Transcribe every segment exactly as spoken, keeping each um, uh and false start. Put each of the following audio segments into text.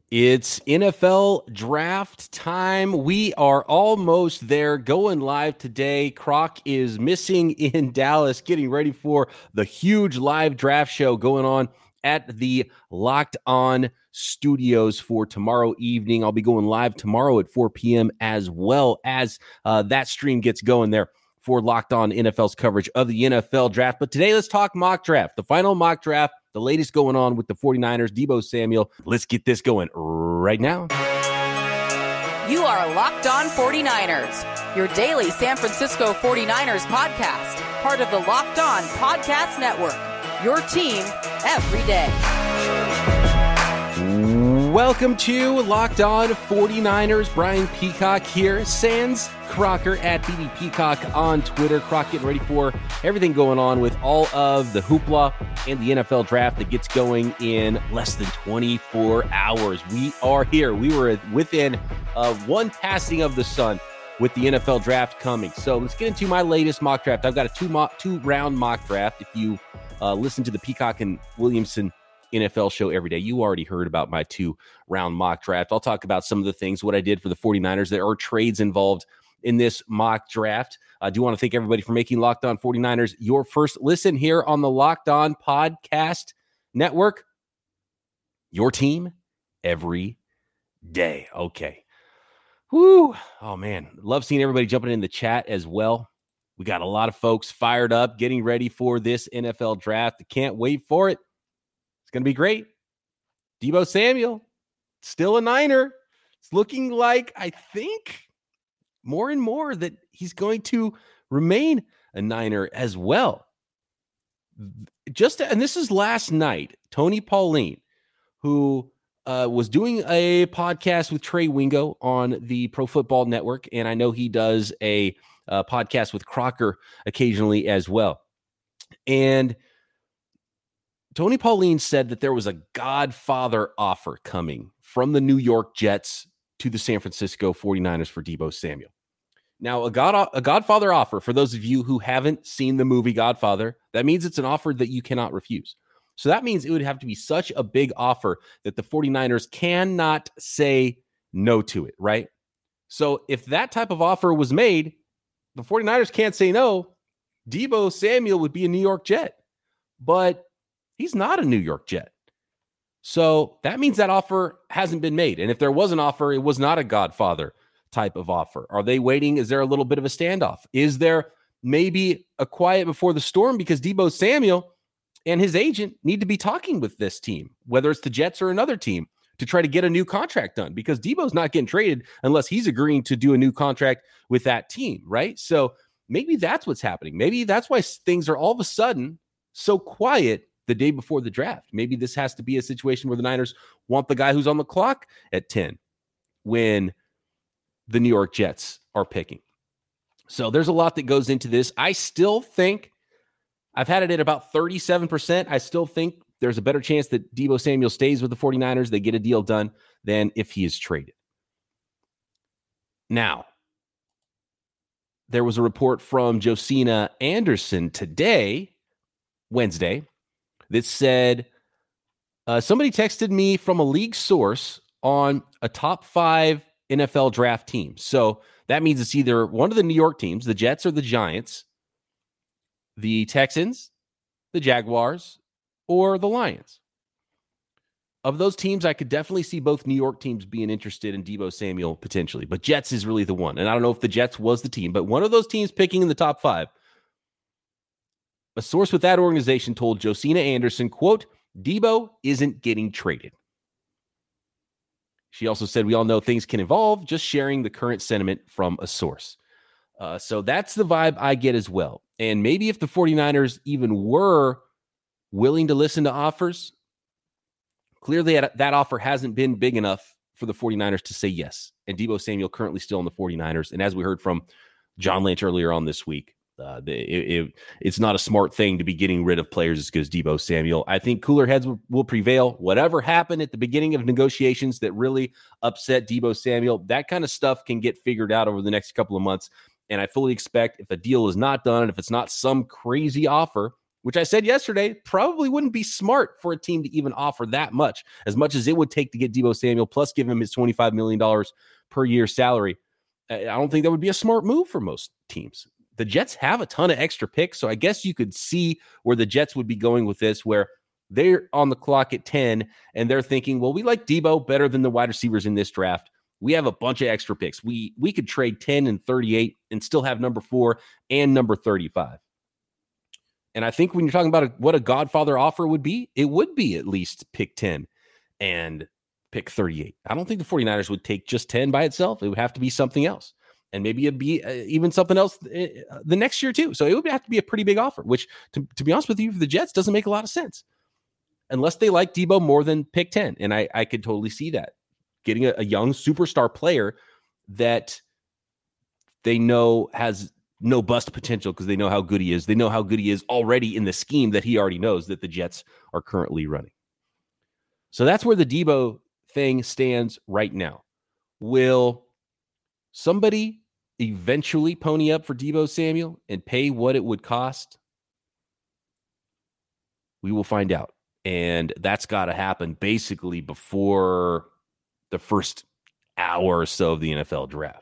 It's N F L draft time. We are almost there, going live today. Croc is missing in Dallas, getting ready for the huge live draft show going on at the Locked On Studios for tomorrow evening. I'll be going live tomorrow at four p.m. as well as uh, that stream gets going there for Locked On N F L's coverage of the N F L draft. But today, let's talk mock draft, the final mock draft, the latest going on with the 49ers, Deebo Samuel. Let's get this going right now. You are Locked On 49ers, your daily San Francisco 49ers podcast, part of the Locked On Podcast Network, your team every day. Welcome to Locked On 49ers. Brian Peacock here. Sans Crocker at B B Peacock on Twitter. Croc getting ready for everything going on with all of the hoopla and the N F L draft that gets going in less than twenty-four hours. We are here. We were within uh, one passing of the sun with the N F L draft coming. So let's get into my latest mock draft. I've got a two mock, two round mock draft. If you uh, listen to the Peacock and Williamson N F L show every day, you already heard about my two round mock draft. I'll talk about some of the things, what I did for the 49ers. There are trades involved in this mock draft. I do want to thank everybody for making Locked On 49ers your first listen here on the Locked On Podcast Network. Your team every day. Okay. Woo. Oh, man. Love seeing everybody jumping in the chat as well. We got a lot of folks fired up, getting ready for this N F L draft. I can't wait for it. It's going to be great. Deebo Samuel, still a Niner. It's looking like, I think, more and more that he's going to remain a Niner as well. Just and this is last night, Tony Pauline, who uh, was doing a podcast with Trey Wingo on the Pro Football Network, and I know he does a, a podcast with Crocker occasionally as well. And Tony Pauline said that there was a Godfather offer coming from the New York Jets to the San Francisco 49ers for Deebo Samuel. Now, a, God, a Godfather offer, for those of you who haven't seen the movie Godfather, that means it's an offer that you cannot refuse. So that means it would have to be such a big offer that the 49ers cannot say no to it, right? So if that type of offer was made, the 49ers can't say no. Deebo Samuel would be a New York Jet. But he's not a New York Jet. So that means that offer hasn't been made. And if there was an offer, it was not a Godfather type of offer. Are they waiting? Is there a little bit of a standoff? Is there maybe a quiet before the storm because Deebo Samuel and his agent need to be talking with this team, whether it's the Jets or another team, to try to get a new contract done? Because Deebo's not getting traded unless he's agreeing to do a new contract with that team, right? So maybe that's what's happening. Maybe that's why things are all of a sudden so quiet the day before the draft. Maybe this has to be a situation where the Niners want the guy who's on the clock at ten when the New York Jets are picking. So there's a lot that goes into this. I still think, I've had it at about thirty-seven percent. I still think there's a better chance that Deebo Samuel stays with the 49ers, they get a deal done, than if he is traded. Now, there was a report from Josina Anderson today, Wednesday, that said uh, somebody texted me from a league source on a top five N F L draft team. So that means it's either one of the New York teams, the Jets or the Giants, the Texans, the Jaguars, or the Lions. Of those teams, I could definitely see both New York teams being interested in Deebo Samuel potentially, but Jets is really the one. And I don't know if the Jets was the team, but one of those teams picking in the top five. A source with that organization told Josina Anderson, quote, Deebo isn't getting traded. She also said, we all know things can evolve, just sharing the current sentiment from a source. Uh, so that's the vibe I get as well. And maybe if the 49ers even were willing to listen to offers, clearly that offer hasn't been big enough for the 49ers to say yes. And Deebo Samuel currently still in the 49ers. And as we heard from John Lynch earlier on this week, Uh, the, it, it, it's not a smart thing to be getting rid of players as good as Deebo Samuel. I think cooler heads will, will prevail. Whatever happened at the beginning of negotiations that really upset Deebo Samuel, that kind of stuff can get figured out over the next couple of months. And I fully expect if a deal is not done, and if it's not some crazy offer which I said yesterday probably wouldn't be smart for a team to even offer that much, as much as it would take to get Deebo Samuel, plus give him his twenty-five million dollars per year salary. I don't think that would be a smart move for most teams. The Jets have a ton of extra picks, so I guess you could see where the Jets would be going with this, where they're on the clock at ten, and they're thinking, well, we like Deebo better than the wide receivers in this draft. We have a bunch of extra picks. We we could trade ten and thirty-eight and still have number four and number thirty-five. And I think when you're talking about a, what a Godfather offer would be, it would be at least pick ten and pick thirty-eight. I don't think the 49ers would take just ten by itself. It would have to be something else. And maybe it'd be uh, even something else uh, the next year too. So it would have to be a pretty big offer, which to, to be honest with you, for the Jets doesn't make a lot of sense. Unless they like Deebo more than pick ten. And I, I could totally see that. Getting a, a young superstar player that they know has no bust potential because they know how good he is. They know how good he is already in the scheme that he already knows that the Jets are currently running. So that's where the Deebo thing stands right now. Will somebody eventually pony up for Deebo Samuel and pay what it would cost? We will find out. And that's got to happen basically before the first hour or so of the N F L draft.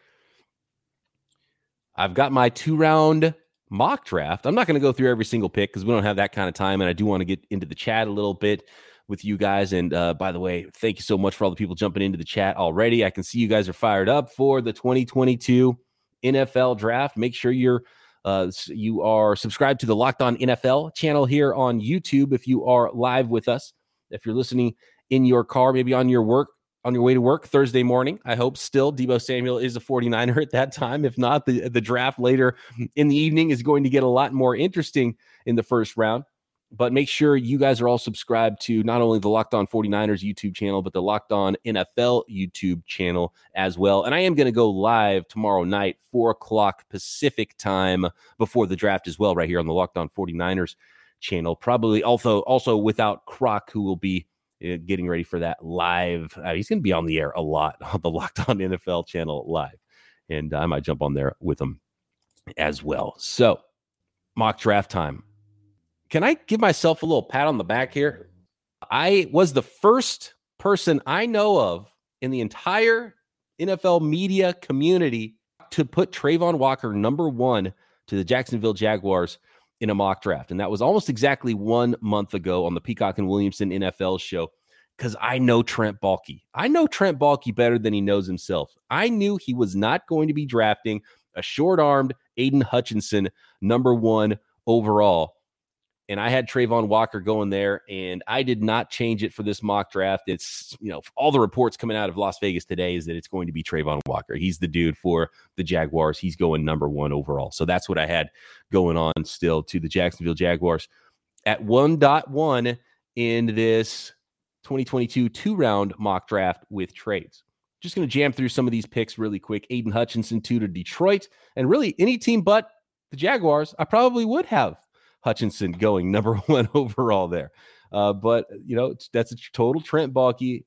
I've got my two-round mock draft. I'm not going to go through every single pick because we don't have that kind of time, and I do want to get into the chat a little bit with you guys. And uh, by the way, thank you so much for all the people jumping into the chat already. I can see you guys are fired up for the twenty twenty-two N F L draft. Make sure you're uh, you are subscribed to the Locked On N F L channel here on YouTube if you are live with us. If you're listening in your car, maybe on your work, on your way to work Thursday morning, I hope still Deebo Samuel is a 49er at that time. If not, the, the draft later in the evening is going to get a lot more interesting in the first round. But make sure you guys are all subscribed to not only the Locked On 49ers YouTube channel, but the Locked On N F L YouTube channel as well. And I am going to go live tomorrow night, four o'clock Pacific time before the draft as well, right here on the Locked On 49ers channel. Probably also, also without Croc, who will be uh, getting ready for that live. Uh, he's going to be on the air a lot on the Locked On N F L channel live. And I might jump on there with him as well. So mock draft time. Can I give myself a little pat on the back here? I was the first person I know of in the entire N F L media community to put Travon Walker number one to the Jacksonville Jaguars in a mock draft. And that was almost exactly one month ago on the Peacock and Williamson N F L show, because I know Trent Baalke. I know Trent Baalke better than he knows himself. I knew he was not going to be drafting a short-armed Aiden Hutchinson number one overall. And I had Travon Walker going there, and I did not change it for this mock draft. It's, you know, all the reports coming out of Las Vegas today is that it's going to be Travon Walker. He's the dude for the Jaguars. He's going number one overall. So that's what I had going on still to the Jacksonville Jaguars at one point one in this twenty twenty-two two-round mock draft with trades. Just going to jam through some of these picks really quick. Aiden Hutchinson, two to Detroit. And really any team but the Jaguars, I probably would have Hutchinson going number one overall there. Uh, but, you know, that's a total Trent Baalke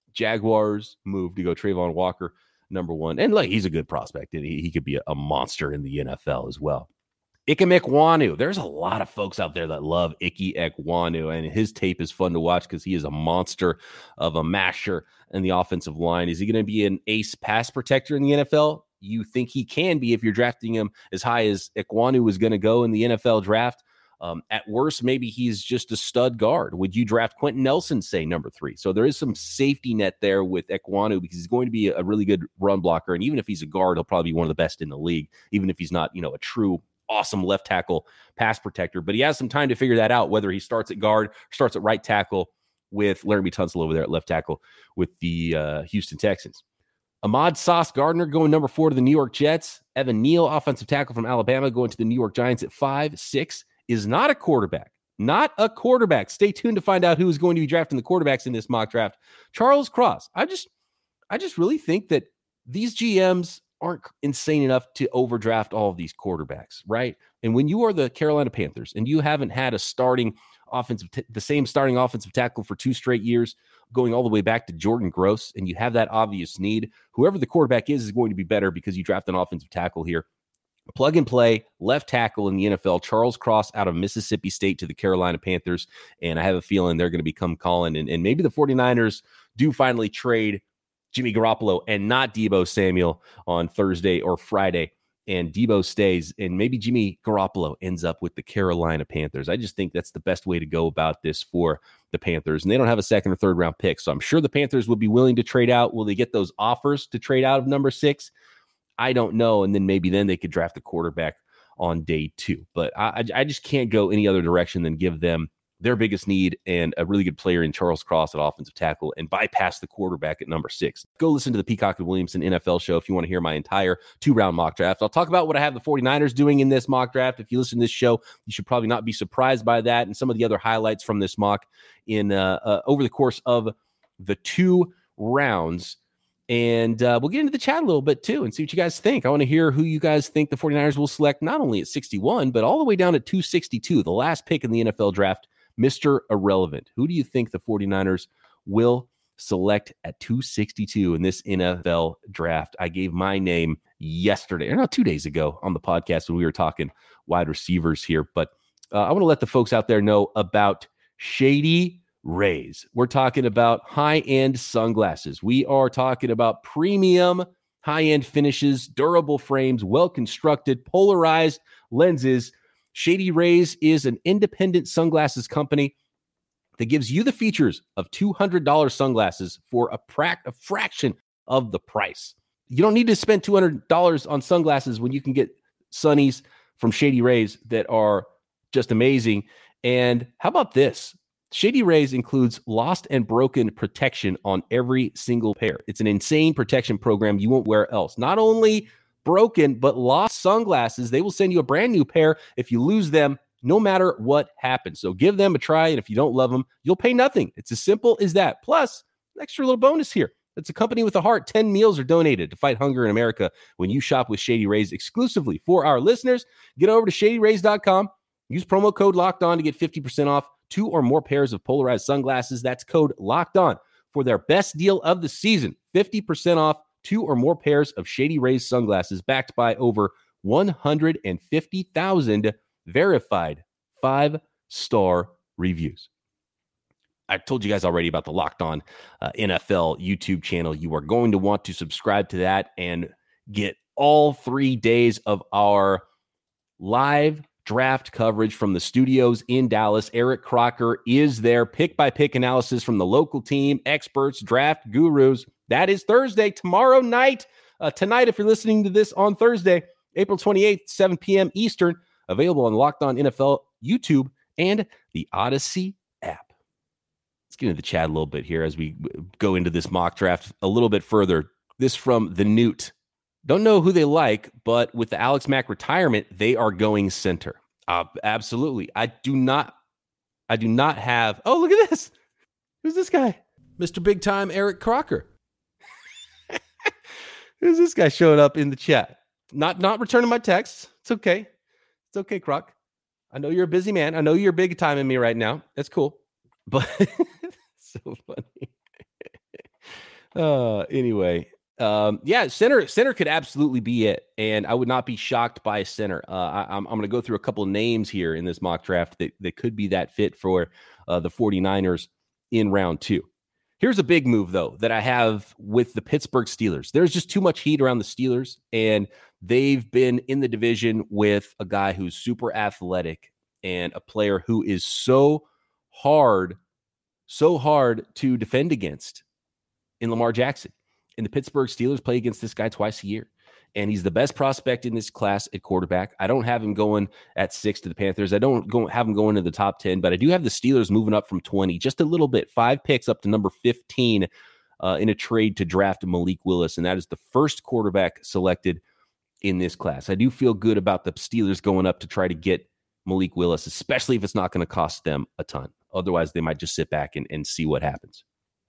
Jaguars move to go Travon Walker number one. And, like, he's a good prospect, and he, he could be a, a monster in the N F L as well. Ike Ekwonu. There's a lot of folks out there that love Ike Ekwonu, and his tape is fun to watch because he is a monster of a masher in the offensive line. Is he going to be an ace pass protector in the N F L? You think he can be if you're drafting him as high as Ekwonu was going to go in the N F L draft. Um, at worst, maybe he's just a stud guard. Would you draft Quentin Nelson, say, number three? So there is some safety net there with Ekwonu because he's going to be a really good run blocker. And even if he's a guard, he'll probably be one of the best in the league, even if he's not, you know, a true awesome left tackle pass protector. But he has some time to figure that out, whether he starts at guard or starts at right tackle with Laramie Tunsil over there at left tackle with the uh, Houston Texans. Ahmad Sauce Gardner going number four to the New York Jets. Evan Neal, offensive tackle from Alabama, going to the New York Giants at five. Six is not a quarterback. Not a quarterback. Stay tuned to find out who is going to be drafting the quarterbacks in this mock draft. Charles Cross. I just, I just really think that these G Ms aren't insane enough to overdraft all of these quarterbacks, right? And when you are the Carolina Panthers and you haven't had a starting offensive, t- the same starting offensive tackle for two straight years, going all the way back to Jordan Gross, and you have that obvious need, whoever the quarterback is is going to be better because you draft an offensive tackle here Plug and play left tackle in the N F L, Charles Cross out of Mississippi State to the Carolina Panthers. And I have a feeling they're going to become calling. And, and maybe the 49ers do finally trade Jimmy Garoppolo and not Deebo Samuel on Thursday or Friday. And Deebo stays, and maybe Jimmy Garoppolo ends up with the Carolina Panthers. I just think that's the best way to go about this for the Panthers. And they don't have a second or third round pick. So I'm sure the Panthers would be willing to trade out. Will they get those offers to trade out of number six? I don't know. And then maybe then they could draft a quarterback on day two. But I, I just can't go any other direction than give them their biggest need and a really good player in Charles Cross at offensive tackle and bypass the quarterback at number six. Go listen to the Peacock and Williamson N F L show if you want to hear my entire two-round mock draft. I'll talk about what I have the 49ers doing in this mock draft. If you listen to this show, you should probably not be surprised by that and some of the other highlights from this mock in uh, uh, over the course of the two rounds. And uh, we'll get into the chat a little bit, too, and see what you guys think. I want to hear who you guys think the 49ers will select, not only at sixty-one, but all the way down at two sixty-two, the last pick in the N F L draft, Mister Irrelevant. Who do you think the 49ers will select at two sixty-two in this N F L draft? I gave my name yesterday, or not two days ago, on the podcast when we were talking wide receivers here. But uh, I want to let the folks out there know about Shady Rays. We're talking about high-end sunglasses. We are talking about premium high-end finishes, durable frames, well-constructed, polarized lenses. Shady Rays is an independent sunglasses company that gives you the features of two hundred dollars sunglasses for a, pra- a fraction of the price. You don't need to spend two hundred dollars on sunglasses when you can get sunnies from Shady Rays that are just amazing. And how about this? Shady Rays includes lost and broken protection on every single pair. It's an insane protection program you won't wear else. Not only broken, but lost sunglasses, they will send you a brand new pair if you lose them, no matter what happens. So give them a try, and if you don't love them, you'll pay nothing. It's as simple as that. Plus, an extra little bonus here. It's a company with a heart. ten meals are donated to fight hunger in America when you shop with Shady Rays exclusively for our listeners. Get over to shady rays dot com. Use promo code Locked On to get fifty percent off two or more pairs of polarized sunglasses. That's code Locked On for their best deal of the season. fifty percent off two or more pairs of Shady Rays sunglasses backed by over one hundred fifty thousand verified five-star reviews. I told you guys already about the Locked On uh, N F L YouTube channel. You are going to want to subscribe to that and get all three days of our live draft coverage from the studios in Dallas. Eric Crocker is there. Pick-by-pick analysis from the local team, experts, draft gurus. That is Thursday, tomorrow night. Uh, tonight, if you're listening to this on Thursday, April twenty-eighth, seven p.m. Eastern, available on Locked On N F L YouTube and the Odyssey app. Let's get into the chat a little bit here as we go into this mock draft a little bit further. This from the Newt. Don't know who they like, but with the Alex Mack retirement, they are going center. Uh, absolutely. I do not, I do not have, oh, look at this. Who's this guy? Mister Big Time Eric Crocker. Who's this guy showing up in the chat? Not, not returning my texts. It's okay. It's okay, Croc. I know you're a busy man. I know you're big time in me right now. That's cool. But so funny. uh, anyway. Um, yeah, center center could absolutely be it, and I would not be shocked by a center. Uh, I, I'm, I'm going to go through a couple of names here in this mock draft that, that could be that fit for uh, the 49ers in round two. Here's a big move, though, that I have with the Pittsburgh Steelers. There's just too much heat around the Steelers, and they've been in the division with a guy who's super athletic and a player who is so hard, so hard to defend against in Lamar Jackson. And the Pittsburgh Steelers play against this guy twice a year. And he's the best prospect in this class at quarterback. I don't have him going at six to the Panthers. I don't go, have him going to the top ten, but I do have the Steelers moving up from twenty, just a little bit, five picks up to number fifteen uh, in a trade to draft Malik Willis. And that is the first quarterback selected in this class. I do feel good about the Steelers going up to try to get Malik Willis, especially if it's not going to cost them a ton. Otherwise, they might just sit back and, and see what happens.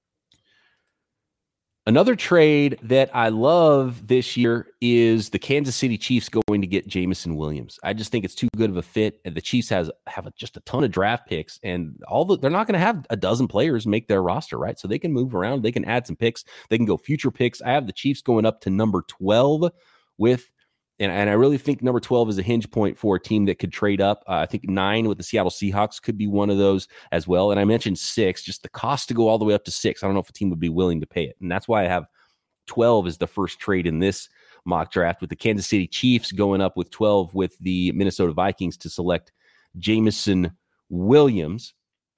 Another trade that I love this year is the Kansas City Chiefs going to get Jameson Williams. I just think it's too good of a fit. And the Chiefs has have a, just a ton of draft picks, and all the, they're not going to have a dozen players make their roster, right? So they can move around. They can add some picks. They can go future picks. I have the Chiefs going up to number twelve with And, and I really think number twelve is a hinge point for a team that could trade up. Uh, I think nine with the Seattle Seahawks could be one of those as well. And I mentioned six, just the cost to go all the way up to six. I don't know if a team would be willing to pay it. And that's why I have twelve as the first trade in this mock draft, with the Kansas City Chiefs going up with twelve with the Minnesota Vikings to select Jameson Williams.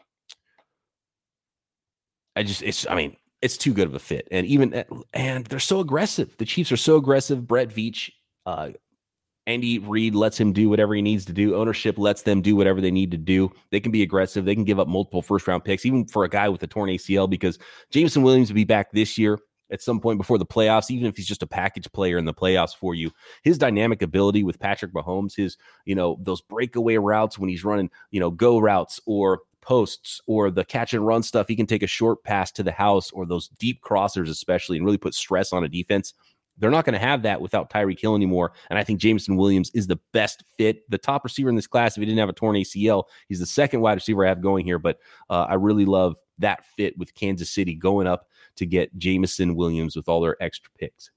I just, it's, I mean, it's too good of a fit. And even, and they're so aggressive. The Chiefs are so aggressive. Brett Veach, uh, Andy Reid lets him do whatever he needs to do. Ownership lets them do whatever they need to do. They can be aggressive. They can give up multiple first round picks, even for a guy with a torn A C L, because Jameson Williams will be back this year at some point before the playoffs, even if he's just a package player in the playoffs for you. His dynamic ability with Patrick Mahomes, his, you know, those breakaway routes when he's running, you know, go routes or posts or the catch and run stuff, he can take a short pass to the house, or those deep crossers especially, and really put stress on a defense. They're not going to have that without Tyreek Hill anymore. And I think Jameson Williams is the best fit, the top receiver in this class. If he didn't have a torn A C L, he's the second wide receiver I have going here. But uh, I really love that fit with Kansas City going up to get Jameson Williams with all their extra picks.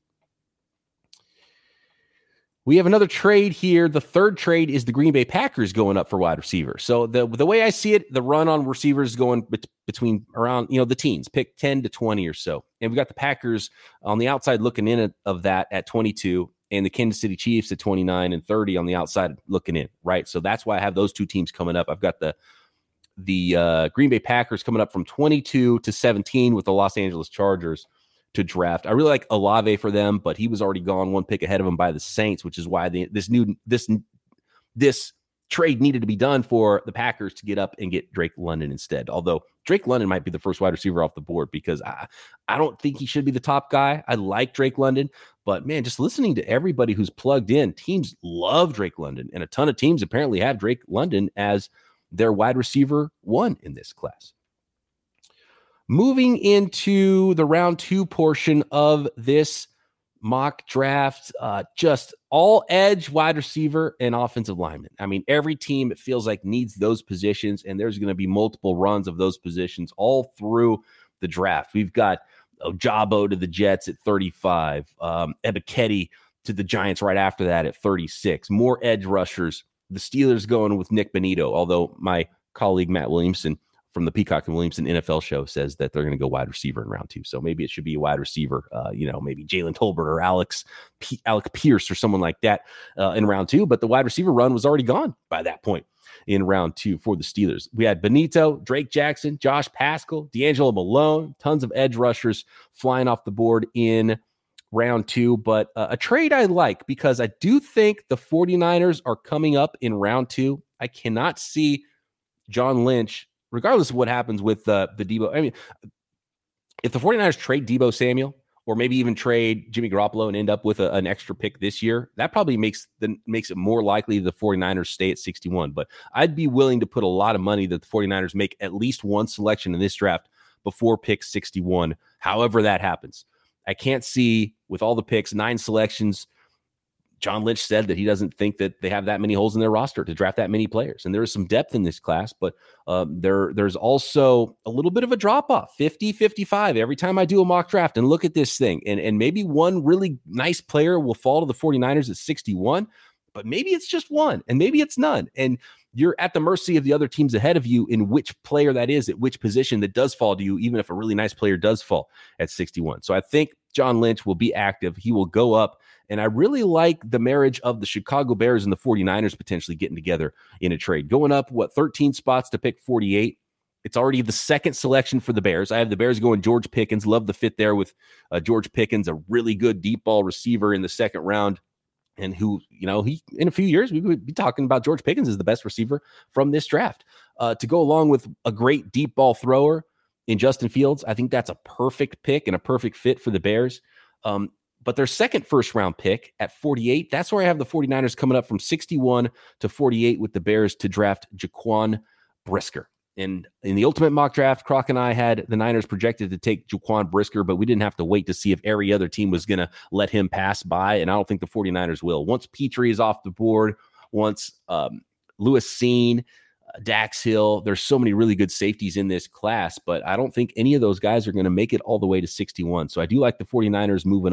We have another trade here. The third trade is the Green Bay Packers going up for wide receiver. So the the way I see it, the run on receivers is going bet- between around, you know, the teens, pick ten to twenty or so. And we've got the Packers on the outside looking in of that at twenty-two, and the Kansas City Chiefs at twenty-nine and thirty on the outside looking in, right? So that's why I have those two teams coming up. I've got the the uh, Green Bay Packers coming up from twenty-two to seventeen with the Los Angeles Chargers to draft. I really like Olave for them, but he was already gone one pick ahead of him by the Saints, which is why the, this new this this trade needed to be done for the Packers to get up and get Drake London instead. Although Drake London might be the first wide receiver off the board, because I, I don't think he should be the top guy. I like Drake London, but man, just listening to everybody who's plugged in, teams love Drake London, and a ton of teams apparently have Drake London as their wide receiver one in this class. Moving into the round two portion of this mock draft, uh, just all edge, wide receiver, and offensive lineman. I mean, every team, it feels like, needs those positions, and there's going to be multiple runs of those positions all through the draft. We've got Ojabo to the Jets at thirty-five, um, Ebiketie to the Giants right after that at thirty-six. More edge rushers. The Steelers going with Nick Bonito, although my colleague Matt Williamson from the Peacock and Williamson N F L show says that they're going to go wide receiver in round two. So maybe it should be a wide receiver, uh, you know, maybe Jalen Tolbert or Alex P- Alec Pierce or someone like that uh, in round two. But the wide receiver run was already gone by that point in round two for the Steelers. We had Bonito, Drake Jackson, Josh Pascal, D'Angelo Malone, tons of edge rushers flying off the board in round two. But uh, a trade I like, because I do think the 49ers are coming up in round two. I cannot see John Lynch, regardless of what happens with uh, the Deebo. I mean, if the 49ers trade Deebo Samuel, or maybe even trade Jimmy Garoppolo and end up with a, an extra pick this year, that probably makes the, makes it more likely the 49ers stay at sixty-one. But I'd be willing to put a lot of money that the 49ers make at least one selection in this draft before pick sixty-one, however that happens. I can't see, with all the picks, nine selections, John Lynch said that he doesn't think that they have that many holes in their roster to draft that many players. And there is some depth in this class, but um, there there's also a little bit of a drop-off, fifty, fifty-five. Every time I do a mock draft and look at this thing, and, and maybe one really nice player will fall to the 49ers at sixty-one, but maybe it's just one, and maybe it's none. And you're at the mercy of the other teams ahead of you in which player that is, at which position that does fall to you, even if a really nice player does fall at sixty-one. So I think John Lynch will be active. He will go up. And I really like the marriage of the Chicago Bears and the 49ers potentially getting together in a trade. Going up, what, thirteen spots to pick forty-eight. It's already the second selection for the Bears. I have the Bears going George Pickens. Love the fit there with uh, George Pickens, a really good deep ball receiver in the second round. And who, you know, he in a few years, we would be talking about George Pickens as the best receiver from this draft. Uh, to go along with a great deep ball thrower in Justin Fields, I think that's a perfect pick and a perfect fit for the Bears. Um, But their second first round pick at forty-eight, that's where I have the 49ers coming up from sixty-one to forty-eight with the Bears to draft Jaquan Brisker. And in the ultimate mock draft, Croc and I had the Niners projected to take Jaquan Brisker, but we didn't have to wait to see if every other team was going to let him pass by. And I don't think the 49ers will. Once Petrie is off the board, once um, Lewis Cine, uh, Dax Hill, there's so many really good safeties in this class, but I don't think any of those guys are going to make it all the way to sixty-one. So I do like the 49ers moving up.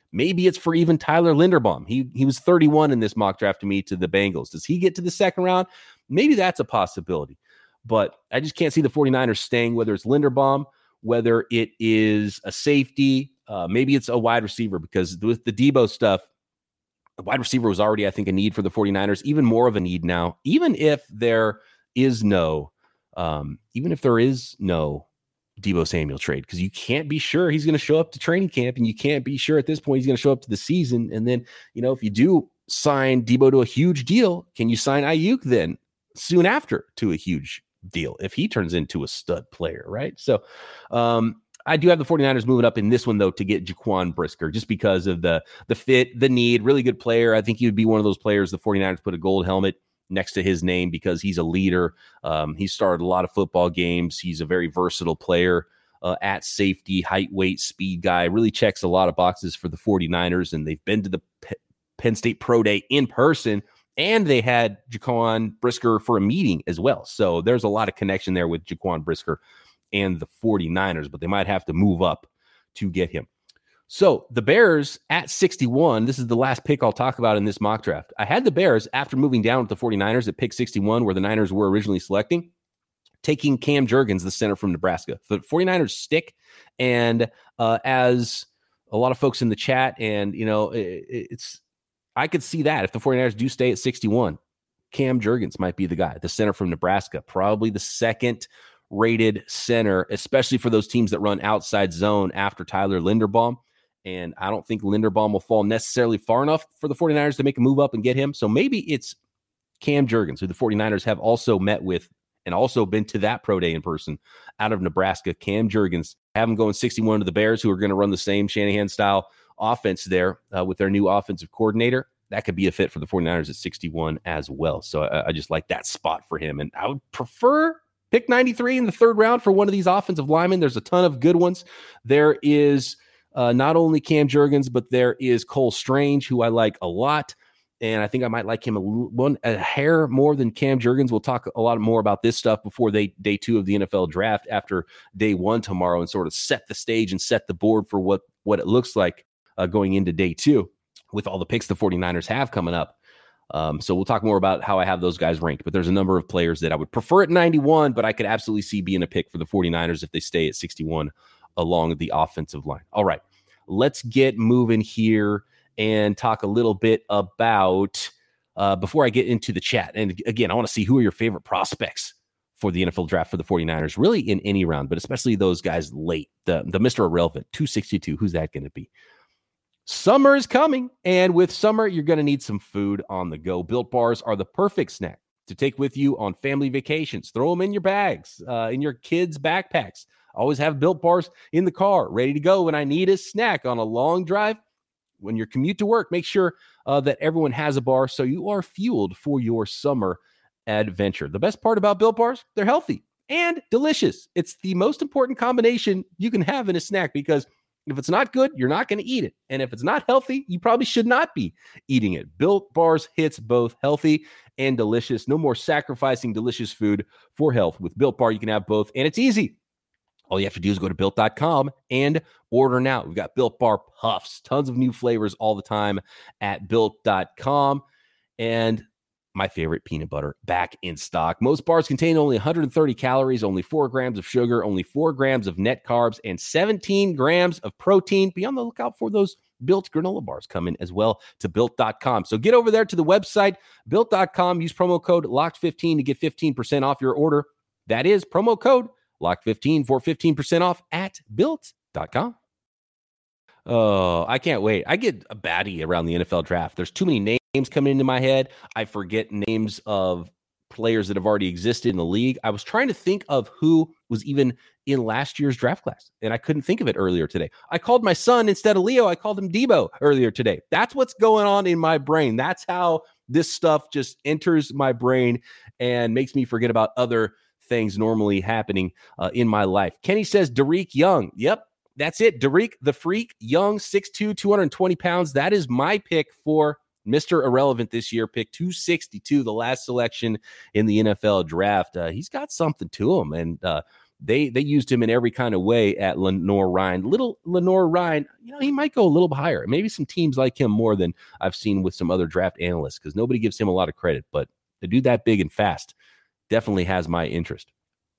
Maybe it's for even Tyler Linderbaum. He he was thirty-one in this mock draft to me to the Bengals. Does he get to the second round? Maybe that's a possibility. But I just can't see the 49ers staying, whether it's Linderbaum, whether it is a safety, uh, maybe it's a wide receiver, because with the Debo stuff, the wide receiver was already, I think, a need for the 49ers, even more of a need now, even if there is no, um, even if there is no Debo Samuel trade, because you can't be sure he's going to show up to training camp, and you can't be sure at this point he's going to show up to the season. And then, you know, if you do sign Debo to a huge deal, can you sign Ayuk then soon after to a huge deal if he turns into a stud player, right? So um, I do have the 49ers moving up in this one, though, to get Jaquan Brisker, just because of the the fit, the need, really good player. I think he would be one of those players the 49ers put a gold helmet next to his name because he's a leader. Um, he started a lot of football games. He's a very versatile player uh, at safety, height, weight, speed guy. Really checks a lot of boxes for the 49ers, and they've been to the P- Penn State Pro Day in person, and they had Jaquan Brisker for a meeting as well. So there's a lot of connection there with Jaquan Brisker and the 49ers, but they might have to move up to get him. So the Bears at sixty-one, this is the last pick I'll talk about in this mock draft. I had the Bears after moving down with the 49ers at pick sixty-one, where the Niners were originally selecting, taking Cam Jurgens, the center from Nebraska. The 49ers stick, and uh, as a lot of folks in the chat, and, you know, it, it's, I could see that if the 49ers do stay at sixty-one, Cam Jurgens might be the guy, the center from Nebraska, probably the second rated center, especially for those teams that run outside zone after Tyler Linderbaum. And I don't think Linderbaum will fall necessarily far enough for the 49ers to make a move up and get him. So maybe it's Cam Jurgens, who the 49ers have also met with and also been to that pro day in person out of Nebraska. Cam Jurgens, have him going sixty-one to the Bears, who are going to run the same Shanahan-style offense there uh, with their new offensive coordinator. That could be a fit for the 49ers at sixty-one as well. So I, I just like that spot for him. And I would prefer pick ninety-three in the third round for one of these offensive linemen. There's a ton of good ones. There is uh, not only Cam Jurgens, but there is Cole Strange, who I like a lot. And I think I might like him a, one, a hair more than Cam Jurgens. We'll talk a lot more about this stuff before they, day two of the N F L draft after day one tomorrow, and sort of set the stage and set the board for what, what it looks like uh, going into day two with all the picks the 49ers have coming up. Um, so we'll talk more about how I have those guys ranked, but there's a number of players that I would prefer at ninety-one, but I could absolutely see being a pick for the 49ers if they stay at sixty-one along the offensive line. All right, let's get moving here and talk a little bit about, uh, before I get into the chat. And again, I want to see who are your favorite prospects for the N F L draft for the 49ers, really in any round, but especially those guys late, the, the Mister Irrelevant, two sixty-two. Who's that going to be? Summer is coming, and with summer, you're going to need some food on the go. Built Bars are the perfect snack to take with you on family vacations. Throw them in your bags, uh, in your kids' backpacks. Always have Built Bars in the car, ready to go when I need a snack on a long drive. When your commute to work, make sure uh, that everyone has a bar so you are fueled for your summer adventure. The best part about Built Bars, they're healthy and delicious. It's the most important combination you can have in a snack, because if it's not good, you're not going to eat it. And if it's not healthy, you probably should not be eating it. Built Bars hits both healthy and delicious. No more sacrificing delicious food for health. With Built Bar, you can have both, and it's easy. All you have to do is go to built dot com and order now. We've got Built Bar Puffs, tons of new flavors all the time at built dot com. And my favorite, peanut butter, back in stock. Most bars contain only one hundred thirty calories, only four grams of sugar, only four grams of net carbs, and seventeen grams of protein. Be on the lookout for those Built granola bars coming as well to built dot com. So get over there to the website, built dot com. Use promo code locked fifteen to get fifteen percent off your order. That is promo code locked fifteen for fifteen percent off at built dot com. Oh, I can't wait. I get a baddie around the N F L draft. There's too many names coming into my head. I forget names of players that have already existed in the league. I was trying to think of who was even in last year's draft class, and I couldn't think of it earlier today. I called my son, instead of Leo, I called him Debo earlier today. That's what's going on in my brain. That's how this stuff just enters my brain and makes me forget about other things normally happening uh, in my life. Kenny says Derek Young. Yep, that's it. Derek the Freak Young, six two, two hundred twenty pounds. That is my pick for Mister Irrelevant this year. Pick two sixty-two, the last selection in the N F L draft. Uh, he's got something to him. And uh, they they used him in every kind of way at Lenoir-Rhyne. Little Lenoir-Rhyne, you know, he might go a little higher. Maybe some teams like him more than I've seen with some other draft analysts because nobody gives him a lot of credit. But to do that big and fast definitely has my interest.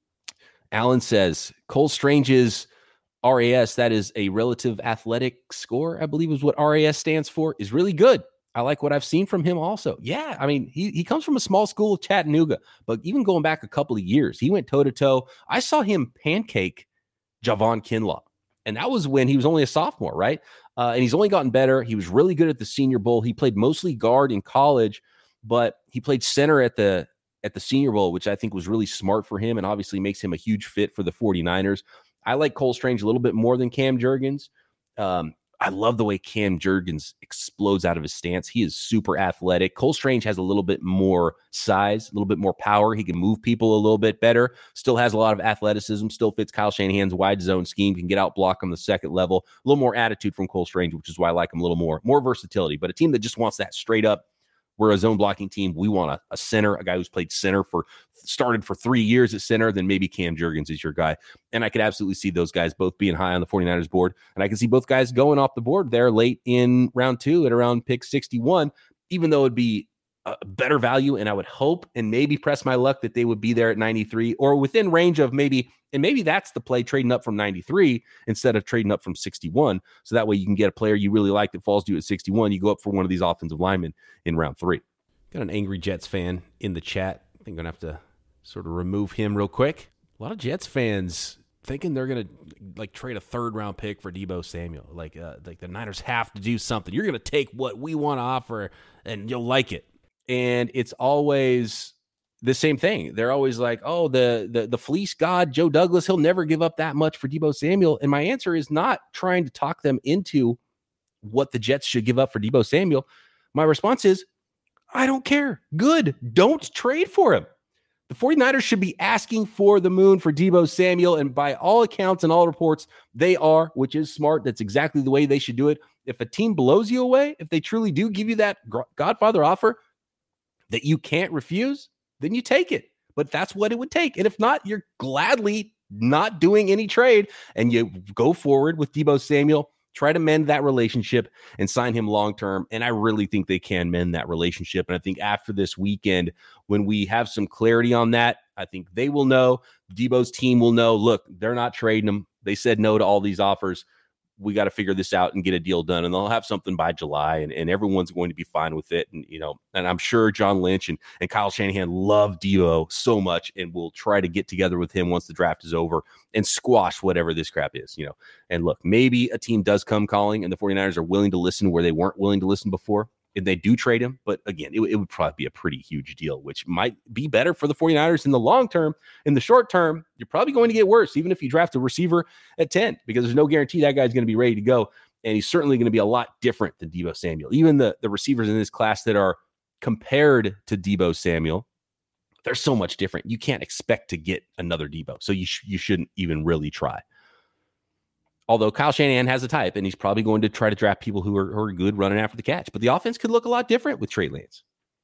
Alan says, Cole Strange's R A S, that is a relative athletic score, I believe is what R A S stands for, is really good. I like what I've seen from him also. Yeah, I mean, he he comes from a small school of Chattanooga, but even going back a couple of years, he went toe-to-toe. I saw him pancake Javon Kinlaw, and that was when he was only a sophomore, right? Uh, and he's only gotten better. He was really good at the Senior Bowl. He played mostly guard in college, but he played center at the at the Senior Bowl, which I think was really smart for him and obviously makes him a huge fit for the 49ers. I like Cole Strange a little bit more than Cam Jurgens. Um, I love the way Cam Jurgens explodes out of his stance. He is super athletic. Cole Strange has a little bit more size, a little bit more power. He can move people a little bit better. Still has a lot of athleticism. Still fits Kyle Shanahan's wide zone scheme. Can get out block on the second level. A little more attitude from Cole Strange, which is why I like him a little more. More versatility. But a team that just wants that straight up, we're a zone blocking team. We want a, a center, a guy who's played center for, started for three years at center, then maybe Cam Jurgens is your guy. And I could absolutely see those guys both being high on the 49ers board. And I can see both guys going off the board there late in round two at around pick sixty-one, even though it'd be a better value. And I would hope and maybe press my luck that they would be there at ninety-three or within range of maybe, and maybe that's the play, trading up from ninety-three instead of trading up from sixty-one. So that way you can get a player you really like that falls due at sixty-one. You go up for one of these offensive linemen in round three. Got an angry Jets fan in the chat. I think I'm going to have to sort of remove him real quick. A lot of Jets fans thinking they're going to like trade a third round pick for Deebo Samuel. Like, uh, like the Niners have to do something. You're going to take what we want to offer and you'll like it. And it's always the same thing. They're always like, oh, the, the, the fleece god, Joe Douglas, he'll never give up that much for Deebo Samuel. And my answer is not trying to talk them into what the Jets should give up for Deebo Samuel. My response is, I don't care. Good. Don't trade for him. The 49ers should be asking for the moon for Deebo Samuel, and by all accounts and all reports, they are, which is smart. That's exactly the way they should do it. If a team blows you away, if they truly do give you that Godfather offer that you can't refuse, then you take it. But that's what it would take. And if not, you're gladly not doing any trade, and you go forward with Deebo Samuel. Try to mend that relationship and sign him long-term. And I really think they can mend that relationship. And I think after this weekend, when we have some clarity on that, I think they will know, Deebo's team will know, look, they're not trading him. They said no to all these offers. We got to figure this out and get a deal done. And they'll have something by July, and, and everyone's going to be fine with it. And, you know, and I'm sure John Lynch and, and Kyle Shanahan love Deebo so much and will try to get together with him once the draft is over and squash whatever this crap is, you know. And look, maybe a team does come calling and the 49ers are willing to listen where they weren't willing to listen before. If they do trade him, but again, it, it would probably be a pretty huge deal, which might be better for the 49ers in the long term. In the short term, you're probably going to get worse, even if you draft a receiver at ten, because there's no guarantee that guy's going to be ready to go. And he's certainly going to be a lot different than Deebo Samuel. Even the, the receivers in this class that are compared to Deebo Samuel, they're so much different. You can't expect to get another Deebo. So you, sh- you shouldn't even really try. Although Kyle Shanahan has a type, and he's probably going to try to draft people who are, who are good running after the catch. But the offense could look a lot different with Trey Lance.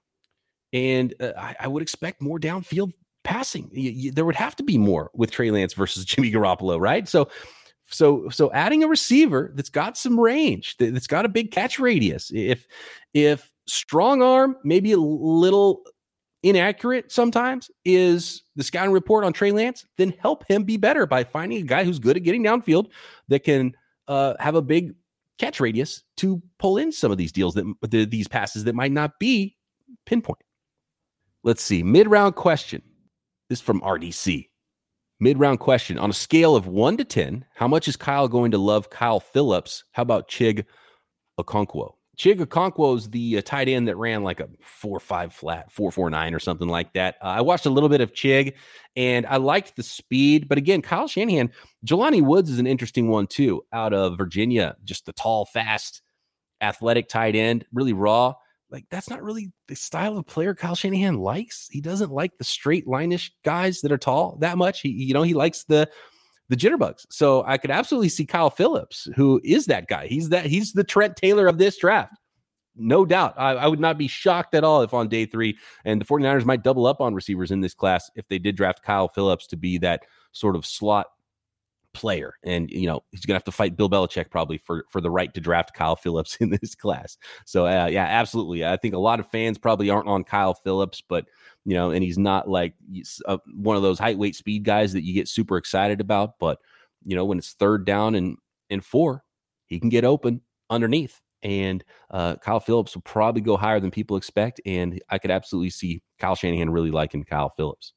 And uh, I, I would expect more downfield passing. You, you, there would have to be more with Trey Lance versus Jimmy Garoppolo, right? So, so, so adding a receiver that's got some range, that, that's got a big catch radius. If, if strong arm, maybe a little inaccurate sometimes, is the scouting report on Trey Lance, then help him be better by finding a guy who's good at getting downfield that can uh, have a big catch radius to pull in some of these deals, that the, these passes that might not be pinpoint. Let's see. Mid-round question. This is from R D C. Mid-round question. On a scale of one to ten, how much is Kyle going to love Kyle Phillips? How about Chig Okonkwo? Chig Okonkwo is the uh, tight end that ran like a four five flat, four four nine or something like that. Uh, I watched a little bit of Chig, and I liked the speed. But again, Kyle Shanahan, Jelani Woods is an interesting one too, out of Virginia. Just the tall, fast, athletic tight end, really raw. Like, that's not really the style of player Kyle Shanahan likes. He doesn't like the straight line-ish guys that are tall that much. He, you know, he likes the the jitterbugs. So I could absolutely see Kyle Phillips, who is that guy. He's that, he's the Trent Taylor of this draft. No doubt. I, I would not be shocked at all if on day three, and the 49ers might double up on receivers in this class if they did draft Kyle Phillips to be that sort of slot player. And, you know, he's going to have to fight Bill Belichick probably for, for the right to draft Kyle Phillips in this class. So, uh, yeah, absolutely. I think a lot of fans probably aren't on Kyle Phillips, but, you know, and he's not like uh, one of those height, weight, speed guys that you get super excited about. But, you know, when it's third down and, and four, he can get open underneath. And uh, Kyle Phillips will probably go higher than people expect. And I could absolutely see Kyle Shanahan really liking Kyle Phillips.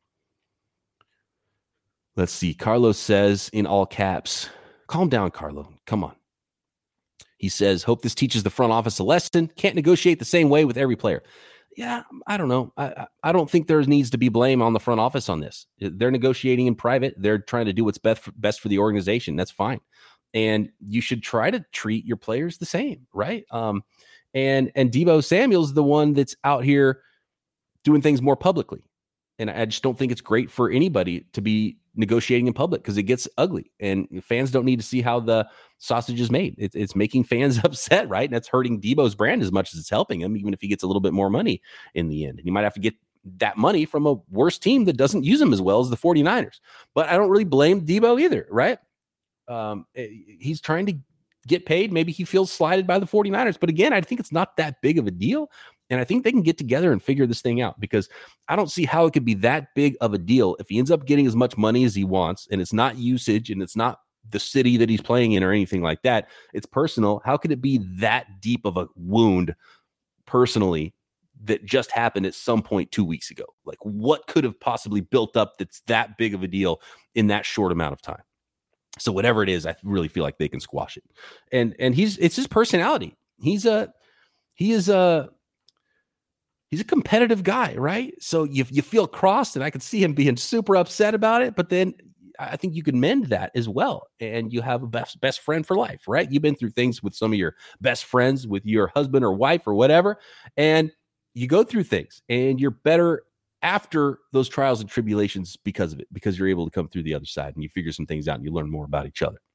Let's see. Carlos says in all caps, calm down, Carlo. Come on. He says, hope this teaches the front office a lesson. Can't negotiate the same way with every player. Yeah, I don't know. I, I don't think there needs to be blame on the front office on this. They're negotiating in private. They're trying to do what's best for, best for the organization. That's fine. And you should try to treat your players the same, right? Um, and and Deebo Samuel's the one that's out here doing things more publicly. And I just don't think it's great for anybody to be negotiating in public because it gets ugly. And fans don't need to see how the sausage is made. It, it's making fans upset, right? And that's hurting Deebo's brand as much as it's helping him, even if he gets a little bit more money in the end. And he might have to get that money from a worse team that doesn't use him as well as the 49ers. But I don't really blame Deebo either, right? Um, he's trying to get paid. Maybe he feels slighted by the 49ers. But again, I think it's not that big of a deal. And I think they can get together and figure this thing out because I don't see how it could be that big of a deal if he ends up getting as much money as he wants and it's not usage and it's not the city that he's playing in or anything like that. It's personal. How could it be that deep of a wound personally that just happened at some point two weeks ago? Like what could have possibly built up that's that big of a deal in that short amount of time? So whatever it is, I really feel like they can squash it. And and he's it's his personality. He's a he is a He's a competitive guy, right? So you you feel crossed, and I could see him being super upset about it. But then I think you can mend that as well, and you have a best best friend for life, right? You've been through things with some of your best friends, with your husband or wife or whatever, and you go through things, and you're better after those trials and tribulations because of it, because you're able to come through the other side, and you figure some things out, and you learn more about each other.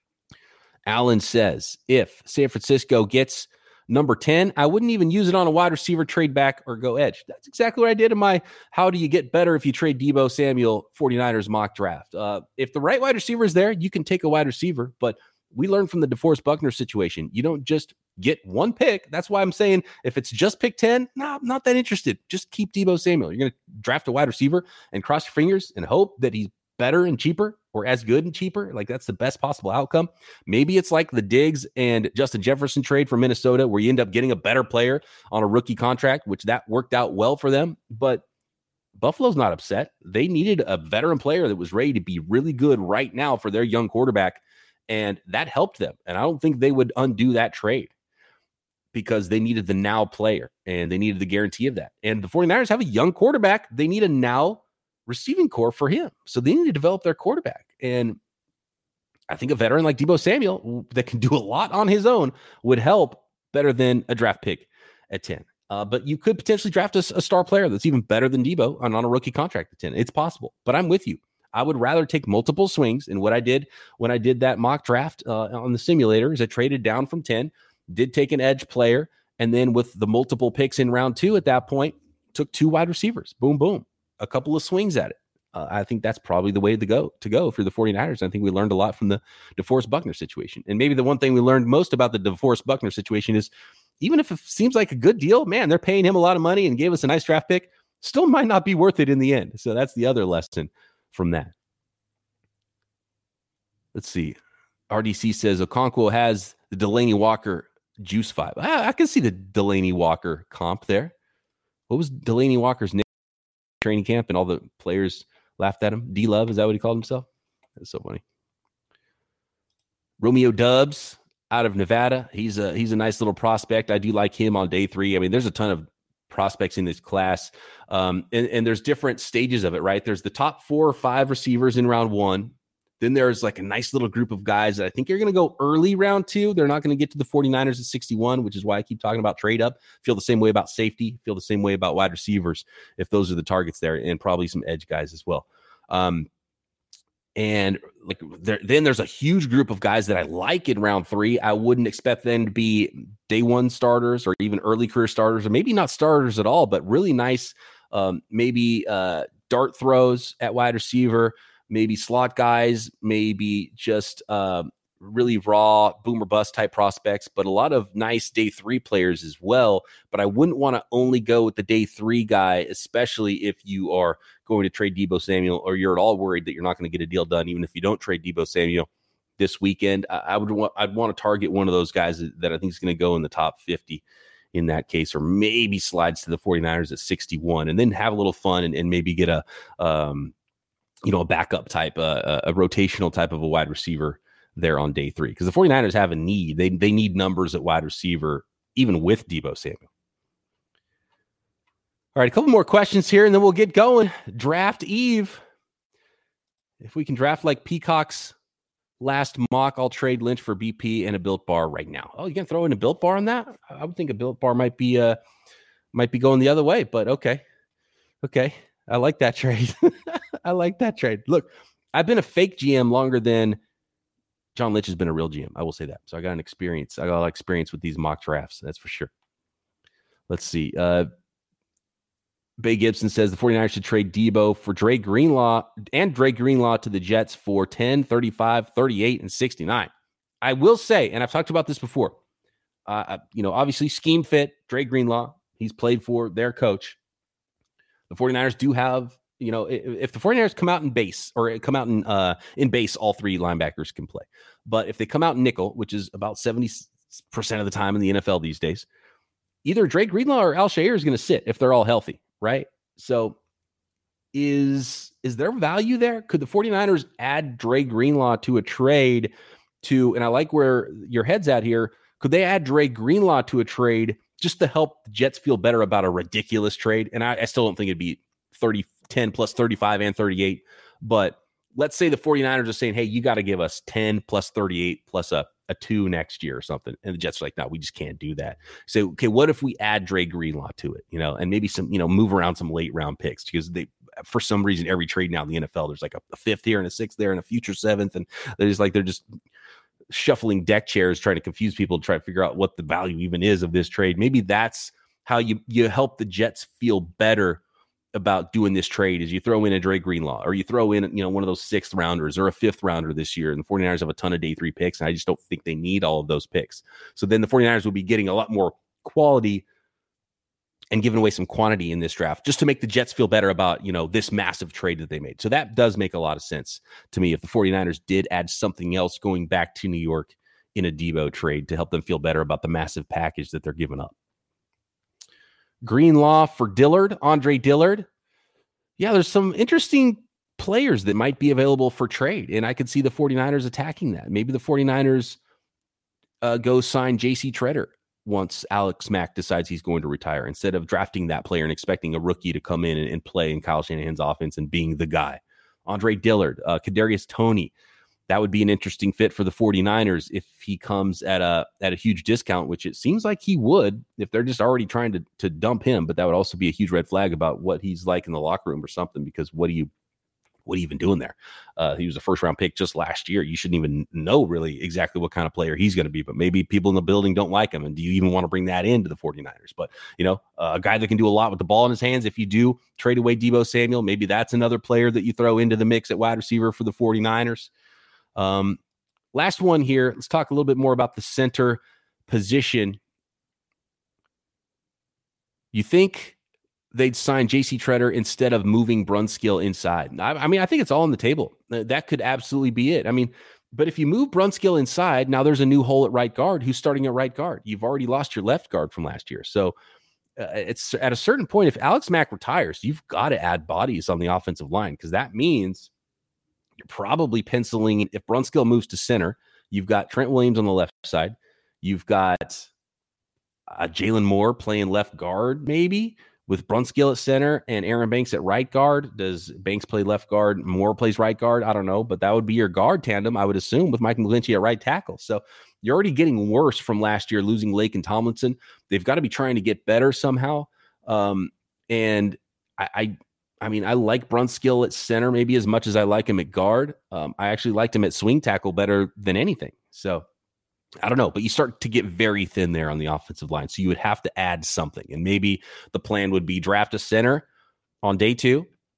Alan says, if San Francisco gets number ten, I wouldn't even use it on a wide receiver, trade back, or go edge. That's exactly what I did in my how do you get better if you trade Deebo Samuel 49ers mock draft. Uh, if the right wide receiver is there, you can take a wide receiver, but we learned from the DeForest Buckner situation. You don't just get one pick. That's why I'm saying if it's just pick ten, no, nah, I'm not that interested. Just keep Deebo Samuel. You're going to draft a wide receiver and cross your fingers and hope that he's better and cheaper or as good and cheaper. Like that's the best possible outcome. Maybe it's like the Diggs and Justin Jefferson trade for Minnesota where you end up getting a better player on a rookie contract, which that worked out well for them. But Buffalo's not upset. They needed a veteran player that was ready to be really good right now for their young quarterback. And that helped them. And I don't think they would undo that trade because they needed the now player and they needed the guarantee of that. And the 49ers have a young quarterback. They need a now receiving core for him. So they need to develop their quarterback. And I think a veteran like Deebo Samuel that can do a lot on his own would help better than a draft pick at ten. Uh, but you could potentially draft a, a star player that's even better than Deebo on, on a rookie contract at ten. It's possible, but I'm with you. I would rather take multiple swings. And what I did when I did that mock draft uh, on the simulator is I traded down from ten, did take an edge player. And then with the multiple picks in round two at that point, took two wide receivers. Boom, boom. A couple of swings at it. Uh, I think that's probably the way to go to go for the 49ers. I think we learned a lot from the DeForest Buckner situation. And maybe the one thing we learned most about the DeForest Buckner situation is even if it seems like a good deal, man, they're paying him a lot of money and gave us a nice draft pick, still might not be worth it in the end. So that's the other lesson from that. Let's see. R D C says Okonkwo has the Delaney Walker juice vibe. I, I can see the Delaney Walker comp there. What was Delaney Walker's name? Training camp and all the players laughed at him. D-Love, is that what he called himself? That's so funny. Romeo Doubs out of Nevada. He's a he's a nice little prospect. I do like him on day three. I mean, there's a ton of prospects in this class. Um, and, and there's different stages of it, right? There's the top four or five receivers in round one. Then there's like a nice little group of guys that I think are going to go early round two. They're not going to get to the 49ers at sixty-one, which is why I keep talking about trade up. Feel the same way about safety. Feel the same way about wide receivers if those are the targets there, and probably some edge guys as well. Um, and like there, then there's a huge group of guys that I like in round three. I wouldn't expect them to be day one starters or even early career starters, or maybe not starters at all, but really nice, um, maybe uh, dart throws at wide receiver. maybe slot guys, maybe just uh, really raw boomer bust type prospects, but a lot of nice day three players as well. But I wouldn't want to only go with the day three guy, especially if you are going to trade Deebo Samuel, or you're at all worried that you're not going to get a deal done, even if you don't trade Deebo Samuel this weekend. I, I would want, I'd want to target one of those guys that I think is going to go in the top fifty in that case, or maybe slides to the 49ers at sixty-one, and then have a little fun and, and maybe get a, um, you know, a backup type, uh, a rotational type of a wide receiver there on day three. Because the 49ers have a need. They, they need numbers at wide receiver, even with Deebo Samuel. All right, a couple more questions here, and then we'll get going. Draft Eve. If we can draft like Peacock's last mock, I'll trade Lynch for B P and a Built Bar right now. Oh, you can throw in a Built Bar on that? I would think a Built Bar might be uh might be going the other way, but okay. Okay. I like that trade. I like that trade. Look, I've been a fake G M longer than John Lynch has been a real G M. I will say that. So I got an experience. I got a lot of experience with these mock drafts. That's for sure. Let's see. Uh Bay Gibson says the 49ers should trade Deebo for Dre Greenlaw and Dre Greenlaw to the Jets for ten, thirty-five, thirty-eight, and sixty-nine. I will say, and I've talked about this before, uh, you know, obviously scheme fit, Dre Greenlaw, he's played for their coach. The 49ers do have, you know, if, if the 49ers come out in base or come out in, uh, in base, all three linebackers can play. But if they come out in nickel, which is about seventy percent of the time in the N F L these days, either Dre Greenlaw or Al Shaair is going to sit if they're all healthy. Right? So is is there value there? Could the 49ers add Dre Greenlaw to a trade to, and I like where your head's at here, could they add Dre Greenlaw to a trade just to help the Jets feel better about a ridiculous trade? And I, I still don't think it'd be thirty, ten plus thirty-five and thirty-eight, but let's say the 49ers are saying, hey, you got to give us ten plus thirty-eight plus a a two next year or something. And the Jets are like, no, we just can't do that. So, okay, what if we add Dre Greenlaw to it, you know, and maybe some, you know, move around some late round picks, because they, for some reason, every trade now in the N F L, there's like a, a fifth here and a sixth there and a future seventh. And there's like, they're just shuffling deck chairs, trying to confuse people to try to figure out what the value even is of this trade. Maybe that's how you, you help the Jets feel better about doing this trade, is you throw in a Dre Greenlaw, or you throw in, you know, one of those sixth rounders or a fifth rounder this year. And the 49ers have a ton of day three picks, and I just don't think they need all of those picks. So then the 49ers will be getting a lot more quality and giving away some quantity in this draft, just to make the Jets feel better about, you know, this massive trade that they made. So that does make a lot of sense to me if the 49ers did add something else going back to New York in a Deebo trade to help them feel better about the massive package that they're giving up. Greenlaw for Dillard, Andre Dillard. Yeah, there's some interesting players that might be available for trade, and I could see the 49ers attacking that. Maybe the 49ers uh, go sign J C Treader once Alex Mack decides he's going to retire, instead of drafting that player and expecting a rookie to come in and, and play in Kyle Shanahan's offense and being the guy. Andre Dillard, uh, Kadarius Toney. That would be an interesting fit for the 49ers if he comes at a at a huge discount, which it seems like he would if they're just already trying to, to dump him. But that would also be a huge red flag about what he's like in the locker room or something, because what do you what are you even doing there? Uh, he was a first round pick just last year. You shouldn't even know really exactly what kind of player he's going to be, but maybe people in the building don't like him. And do you even want to bring that into the 49ers? But, you know, uh, a guy that can do a lot with the ball in his hands. If you do trade away Deebo Samuel, maybe that's another player that you throw into the mix at wide receiver for the 49ers. Um, last one here. Let's talk a little bit more about the center position. You think they'd sign J C Treader instead of moving Brunskill inside? I, I mean, I think it's all on the table. That could absolutely be it. I mean, but if you move Brunskill inside, now there's a new hole at right guard. Who's starting at right guard? You've already lost your left guard from last year. So uh, it's at a certain point, if Alex Mack retires, you've got to add bodies on the offensive line, because that means you're probably penciling, if Brunskill moves to center, you've got Trent Williams on the left side. You've got uh, Jalen Moore playing left guard, maybe, with Brunskill at center and Aaron Banks at right guard. Does Banks play left guard? Moore plays right guard? I don't know, but that would be your guard tandem, I would assume, with Mike McGlinchey at right tackle. So you're already getting worse from last year, losing Lake and Tomlinson. They've got to be trying to get better somehow. Um, and I, I I mean, I like Brunskill at center maybe as much as I like him at guard. Um, I actually liked him at swing tackle better than anything. So I don't know, but you start to get very thin there on the offensive line. So you would have to add something. And maybe the plan would be draft a center on day two,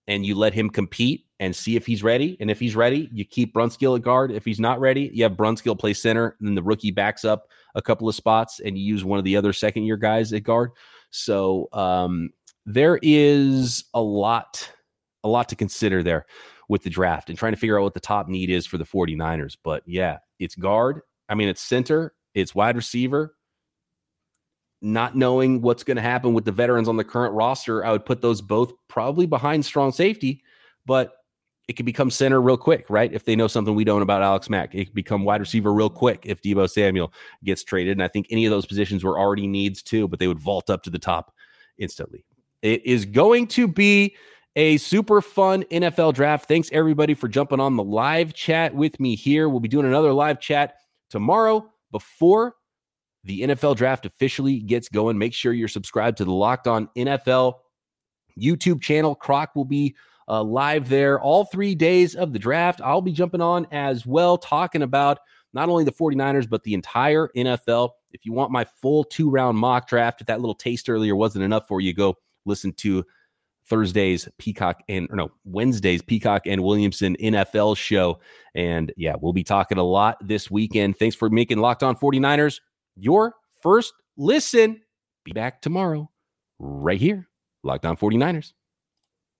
and you let him compete and see if he's ready. And if he's ready, you keep Brunskill at guard. If he's not ready, you have Brunskill play center, and then the rookie backs up a couple of spots, and you use one of the other second-year guys at guard. So um, there is a lot, a lot to consider there with the draft and trying to figure out what the top need is for the 49ers. But, yeah, it's guard. I mean, it's center. It's wide receiver. Not knowing what's going to happen with the veterans on the current roster, I would put those both probably behind strong safety, but it can become center real quick, right? If they know something we don't about Alex Mack, it can become wide receiver real quick if Deebo Samuel gets traded. And I think any of those positions were already needs too, but they would vault up to the top instantly. It is going to be a super fun N F L draft. Thanks everybody for jumping on the live chat with me here. We'll be doing another live chat tomorrow before the N F L draft officially gets going. Make sure you're subscribed to the Locked On N F L YouTube channel. Croc will be uh, live there all three days of the draft. I'll be jumping on as well, talking about not only the 49ers, but the entire N F L. If you want my full two-round mock draft, if that little taste earlier wasn't enough for you, go listen to Thursday's Peacock and, or no, Wednesday's Peacock and Williamson N F L show. And yeah, we'll be talking a lot this weekend. Thanks for making Locked On 49ers your first listen. Be back tomorrow right here, Locked On 49ers.